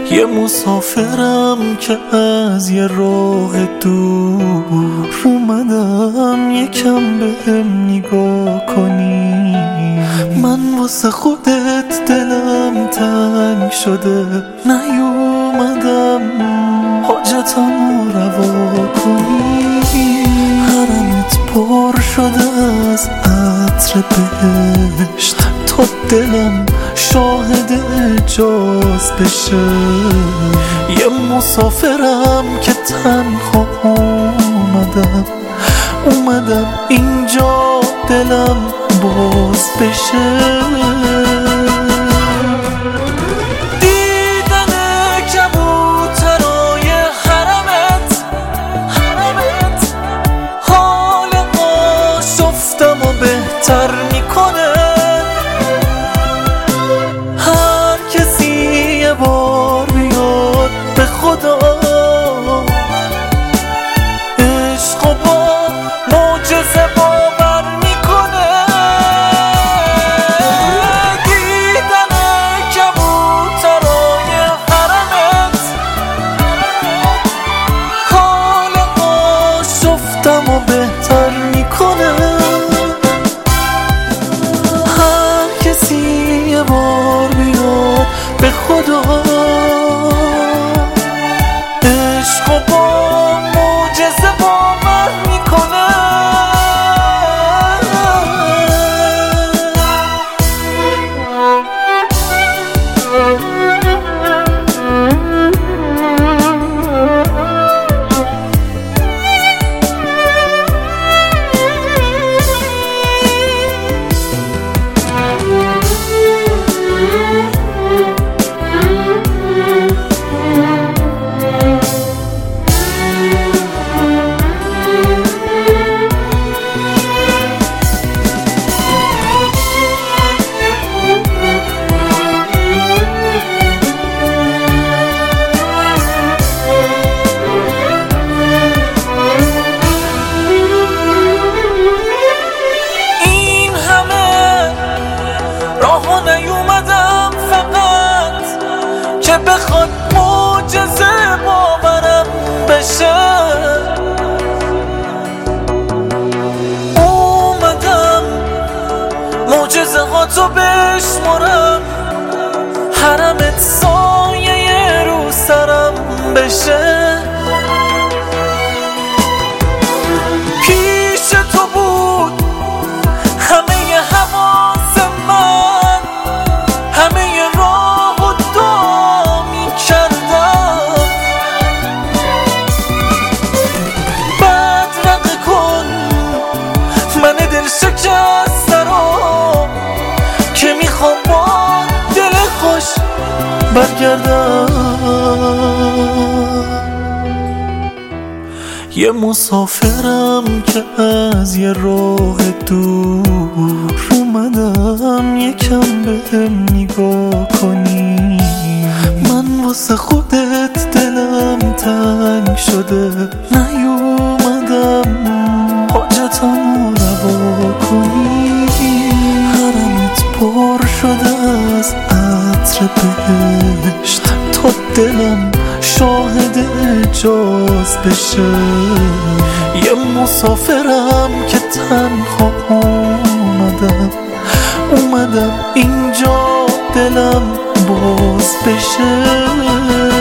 یه مسافرم که از یه راه دور اومدم یکم بهم نگاه کنی. من واسه خودت دلم تنگ شده، نیومدم حاجتمو روا کنی. حرمت پر شده از عطر بهشت تا دلم شاهد اعجاز بشه. یه مسافرم که تنها اومدم اینجا دلم باز بشه. دیدن کبوترای حرمت حال آشفتمو بهتر میکنه. هر کسی یه بار بیاد به خدا، عشق با معجزه باور میکنه. دیدن کبوترای حرمت حال آشفتمو بهتر میکنه. هر کسی یه بار بیاد به خدا، عشق با معجزه باور میکنه. نیومدم فقط که بخواد معجزه باورم بشه. اومدم معجزه ها تو بشمرم، حرمت سایه رو سرم بشه. پیش تو بود همه حواس من، همه راه و دعا می‌کردم. بدرقه کن من دل شکسته رو که میخوام با دل خوش برگردم. یه مسافرم که از یه راه دور اومدم یکم بهم نگاه کنی. من واسه خودت دلم تنگ شده، نیومدم حاجتمو روا کنی. حرمت پر شده از عطر بهشت تا دلم شاهد اعجاز بشه. یه مسافرم که تنها اومدم اینجا دلم باز بشه.